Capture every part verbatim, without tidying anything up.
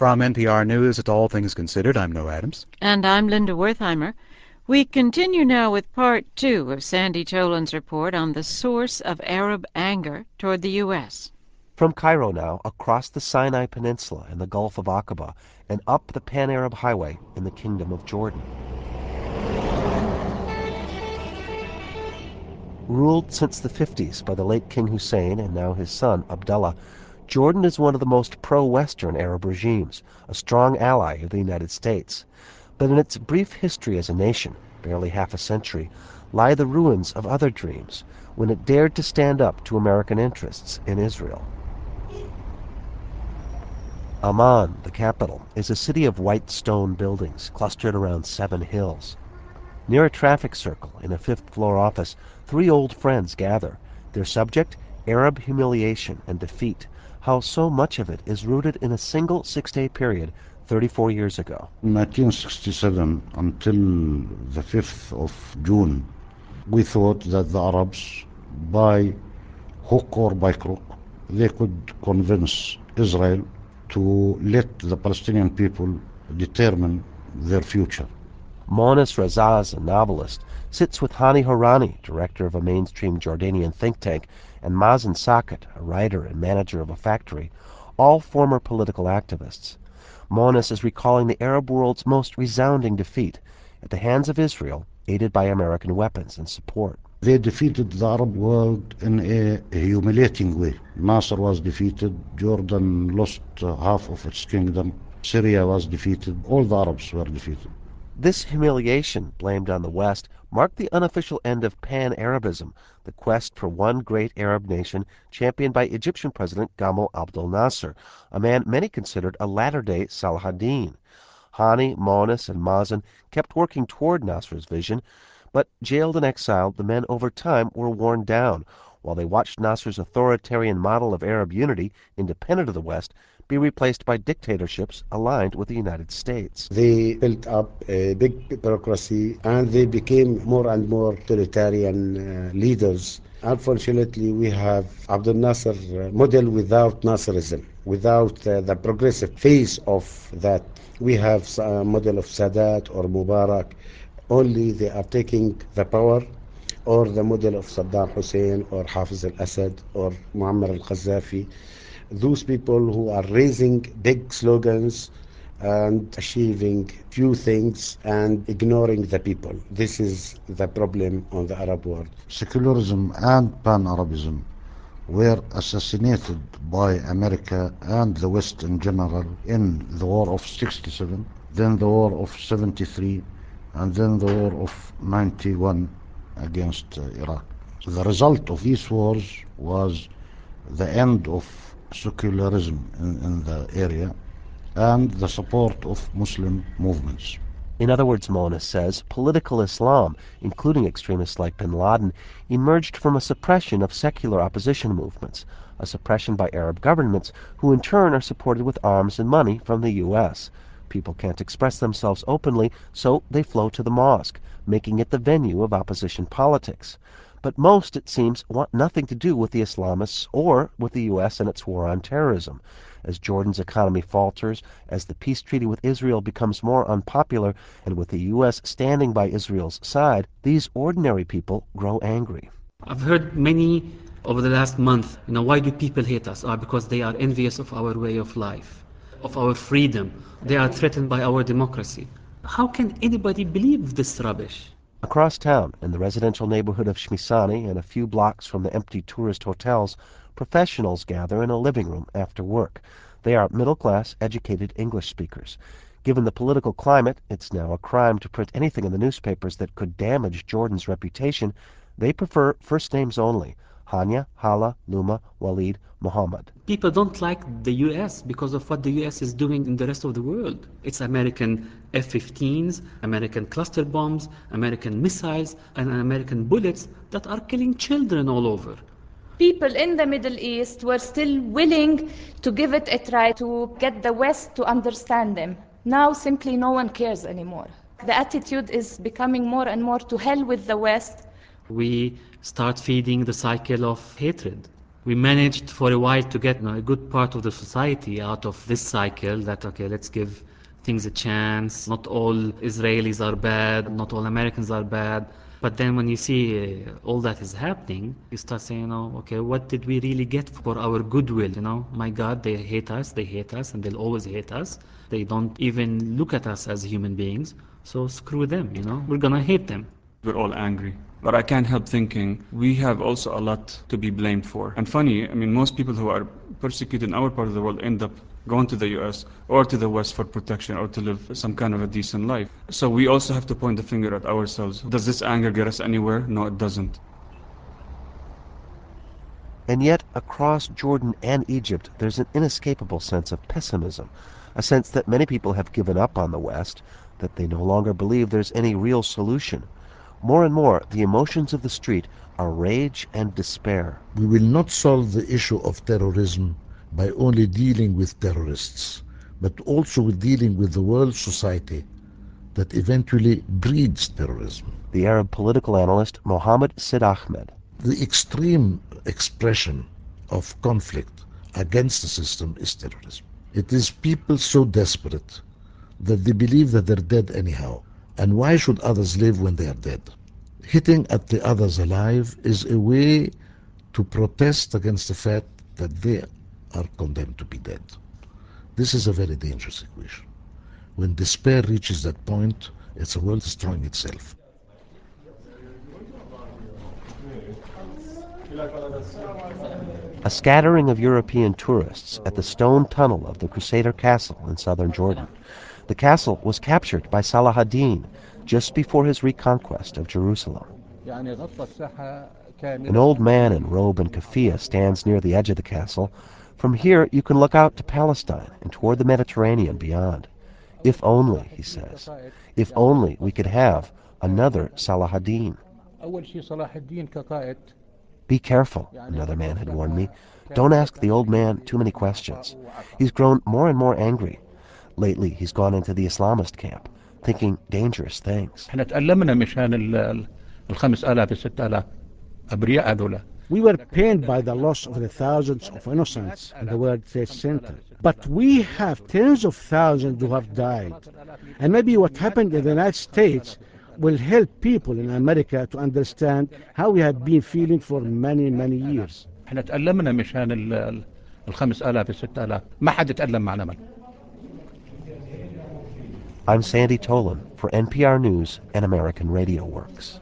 From N P R News, it's All Things Considered. I'm Noah Adams. And I'm Linda Wertheimer. We continue now with part two of Sandy Cholin's report on the source of Arab anger toward the U S. From Cairo now, across the Sinai Peninsula and the Gulf of Aqaba, and up the Pan-Arab Highway in the Kingdom of Jordan. Ruled since the fifties by the late King Hussein and now his son, Abdullah, Jordan is one of the most pro-Western Arab regimes, a strong ally of the United States. But in its brief history as a nation, barely half a century, lie the ruins of other dreams, when it dared to stand up to American interests in Israel. Amman, the capital, is a city of white stone buildings clustered around seven hills. Near a traffic circle in a fifth-floor office, three old friends gather. Their subject, Arab humiliation and defeat, how so much of it is rooted in a single six-day period thirty-four years ago. In nineteen sixty-seven until the fifth of June, we thought that the Arabs, by hook or by crook, they could convince Israel to let the Palestinian people determine their future. Monis Razaz, a novelist, sits with Hani Horani, director of a mainstream Jordanian think tank, and Mazen Sakat, a writer and manager of a factory, all former political activists. Monis is recalling the Arab world's most resounding defeat at the hands of Israel, aided by American weapons and support. They defeated the Arab world in a humiliating way. Nasser was defeated, Jordan lost uh, half of its kingdom, Syria was defeated, all the Arabs were defeated. This humiliation, blamed on the West, marked the unofficial end of Pan-Arabism, the quest for one great Arab nation championed by Egyptian President Gamal Abdel Nasser, a man many considered a latter-day Salah ad-Din. Hani, Monis, and Mazen kept working toward Nasser's vision, but jailed and exiled, the men over time were worn down, while they watched Nasser's authoritarian model of Arab unity, independent of the West, be replaced by dictatorships aligned with the United States. They built up a big bureaucracy and they became more and more totalitarian uh, leaders. Unfortunately, we have Abdel Nasser model without Nasserism, without uh, the progressive phase of that. We have a model of Sadat or Mubarak, only they are taking the power, or the model of Saddam Hussein or Hafiz al-Assad or Muammar al-Qaddafi. Those people who are raising big slogans and achieving few things and ignoring the people. This is the problem on the Arab world. Secularism and Pan-Arabism were assassinated by America and the West in general in the war of sixty-seven, then the war of seventy-three, and then the war of ninety-one against uh, Iraq. The result of these wars was the end of secularism in, in the area and the support of Muslim movements. In other words, Monis says, political Islam, including extremists like bin Laden, emerged from a suppression of secular opposition movements, a suppression by Arab governments who in turn are supported with arms and money from the U S. People can't express themselves openly, so they flow to the mosque, making it the venue of opposition politics. But most, it seems, want nothing to do with the Islamists or with the U S and its war on terrorism. As Jordan's economy falters, as the peace treaty with Israel becomes more unpopular, and with the U S standing by Israel's side, these ordinary people grow angry. I've heard many over the last month, you know, why do people hate us? Ah, because they are envious of our way of life, of our freedom. They are threatened by our democracy. How can anybody believe this rubbish? Across town, in the residential neighborhood of Shmisani and a few blocks from the empty tourist hotels, professionals gather in a living room after work. They are middle-class, educated English speakers. Given the political climate, it's now a crime to print anything in the newspapers that could damage Jordan's reputation. They prefer first names only: Hanya, Hala, Luma, Walid, Muhammad. People don't like the U S because of what the U S is doing in the rest of the world. It's American F fifteens, American cluster bombs, American missiles, and American bullets that are killing children all over. People in the Middle East were still willing to give it a try to get the West to understand them. Now simply no one cares anymore. The attitude is becoming more and more to hell with the West. We start feeding the cycle of hatred. We managed for a while to get, you know, a good part of the society out of this cycle that, okay, let's give things a chance. Not all Israelis are bad, not all Americans are bad. But then when you see uh, all that is happening, you start saying, you know, okay, what did we really get for our goodwill? You know, my God, they hate us, they hate us, and they'll always hate us. They don't even look at us as human beings. So screw them, you know, we're gonna hate them. We're all angry. But I can't help thinking we have also a lot to be blamed for. And funny, I mean, most people who are persecuted in our part of the world end up going to the U S or to the West for protection or to live some kind of a decent life. So we also have to point the finger at ourselves. Does this anger get us anywhere? No, it doesn't. And yet, across Jordan and Egypt, there's an inescapable sense of pessimism, a sense that many people have given up on the West, that they no longer believe there's any real solution. More and more, the emotions of the street are rage and despair. We will not solve the issue of terrorism by only dealing with terrorists, but also with dealing with the world society that eventually breeds terrorism. The Arab political analyst Mohammed Sid Ahmed. The extreme expression of conflict against the system is terrorism. It is people so desperate that they believe that they're dead anyhow. And why should others live when they are dead? Hitting at the others alive is a way to protest against the fact that they are condemned to be dead. This is a very dangerous equation. When despair reaches that point, it's a world destroying itself. A scattering of European tourists at the stone tunnel of the Crusader Castle in southern Jordan. The castle was captured by Salah ad-Din just before his reconquest of Jerusalem. An old man in robe and keffiyeh stands near the edge of the castle. From here you can look out to Palestine and toward the Mediterranean beyond. If only, he says, if only we could have another Salah ad-Din. Be careful, another man had warned me. Don't ask the old man too many questions. He's grown more and more angry. Lately, he's gone into the Islamist camp, thinking dangerous things. We were pained by the loss of the thousands of innocents in the World Trade Center. But we have tens of thousands who have died. And maybe what happened in the United States will help people in America to understand how we have been feeling for many, many years. I'm Sandy Tolan for N P R News and American Radio Works.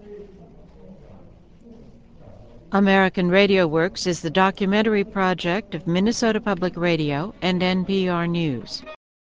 American Radio Works is the documentary project of Minnesota Public Radio and N P R News.